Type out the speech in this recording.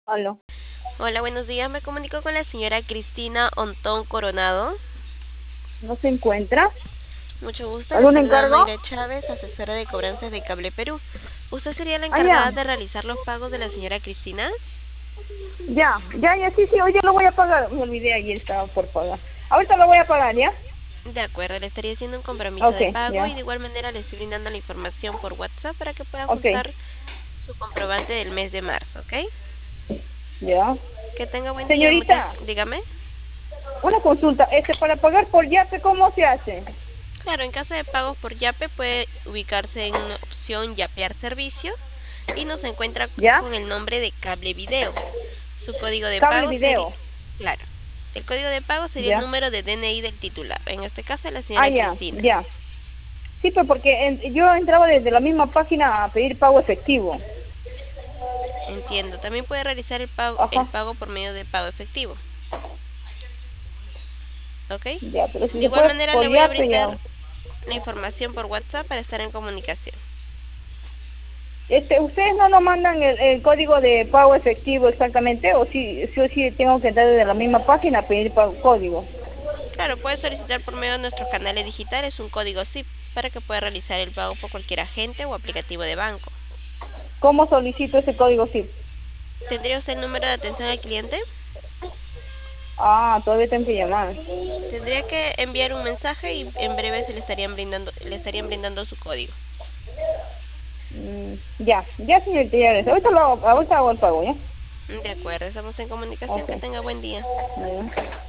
Aló. Hola, buenos días. Me comunico con la señora Cristina Ontón Coronado. ¿No se encuentra? Mucho gusto. Le ¿Algún saluda encargo? Mayra Chávez, asesora de cobranzas de Cable Perú. ¿Usted sería la Ah, ya. encargada de realizar los pagos de la señora Cristina? Ya, sí, hoy ya lo voy a pagar. Me olvidé, ayer estaba por pagar. Ahorita lo voy a pagar, ¿ya? De acuerdo, le estaría haciendo un compromiso Ok, de pago ya. y de igual manera le estoy brindando la información por WhatsApp para que pueda Ok, ajustar su comprobante del mes de marzo, ¿ok? ya. Que tenga buen día. Muchas, Señorita, dígame. una consulta. Para pagar por Yape, ¿cómo se hace? Claro, en caso de pagos por Yape puede ubicarse en una opción Yapear servicios y nos encuentra ¿Ya? con el nombre de Cable Video. Su código de Cable pago sería, video. claro, el código de pago sería el ¿Ya? número de DNI del titular, en este caso la Ah, señora ya, Cristina. ya. Sí, pues porque yo entraba desde la misma página a pedir pago efectivo. Entiendo. También puede realizar el Ajá. pago por medio de pago efectivo. ¿Ok? Ya, pero si De se igual puede manera por le voy a Yape, ya. brindar la información por WhatsApp para estar en comunicación. ¿Ustedes no nos mandan el código de pago efectivo exactamente? ¿O sí o sí tengo que entrar desde la misma página a pedir código? Claro, puede solicitar por medio de nuestros canales digitales un código SIP para que pueda realizar el pago por cualquier agente o aplicativo de banco. ¿Cómo solicito ese código SIP? ¿Tendría usted el número de atención al cliente? Ah, todavía tengo que llamar. Tendría que enviar un mensaje y en breve le estarían brindando su código. Ya señorita, ya gracias. Ahorita hago el pago, ¿ya? De acuerdo, estamos en comunicación. Ok. Que tenga buen día. Bueno.